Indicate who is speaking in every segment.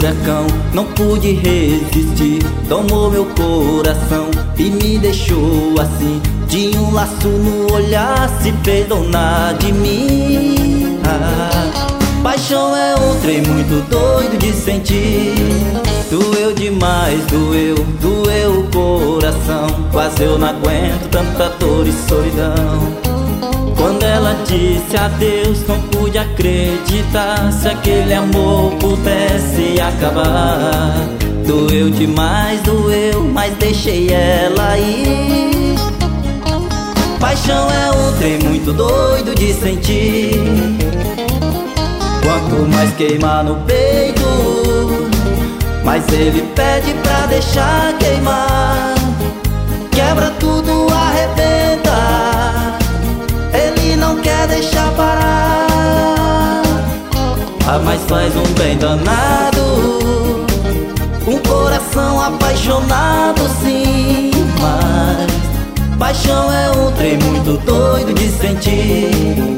Speaker 1: furacão, não pude resistir. Tomou meu coração e me deixou assim. Tinha um laço no olhar, se fez dona de mim. Paixão é um trem muito doido de sentir. Doeu demais, doeu o coração. Quase eu não aguento tanta dor e solidão. Quando ela disse adeus, não pude acreditar. Se aquele amor pudesse acabar. Doeu demais, doeu, mas deixei ela ir. Paixão é um trem muito doido de sentir. Quanto mais queimar no peito, mas ele pede pra deixar queimar. Quebra tudo, arrebenta, ele não quer deixar parar. Mas faz um bem danado, um coração apaixonado sim. Mas paixão é um trem muito doido de sentir.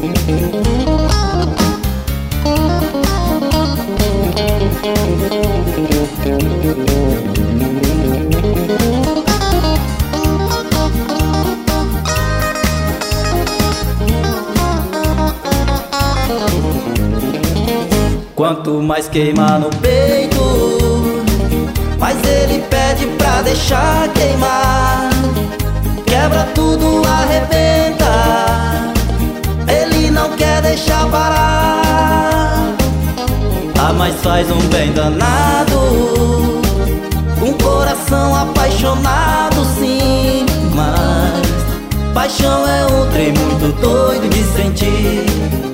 Speaker 1: Quanto mais queimar no peito, mas ele pede pra deixar queimar. Quebra tudo, arrebenta, ele não quer deixar parar. Mas faz um bem danado, um coração apaixonado sim. Mas paixão é um trem muito doido de sentir.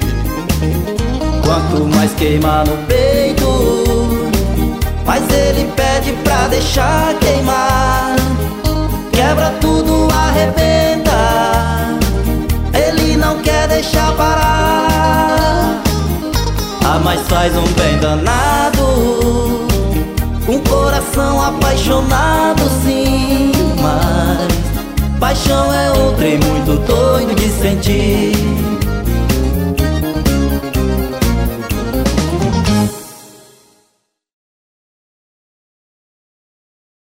Speaker 1: Quanto mais queimar no peito, mas ele pede pra deixar queimar. Quebra tudo, arrebenta, ele não quer deixar parar. Mas faz um bem danado, um coração apaixonado sim. Mas paixão é um trem muito doido de sentir.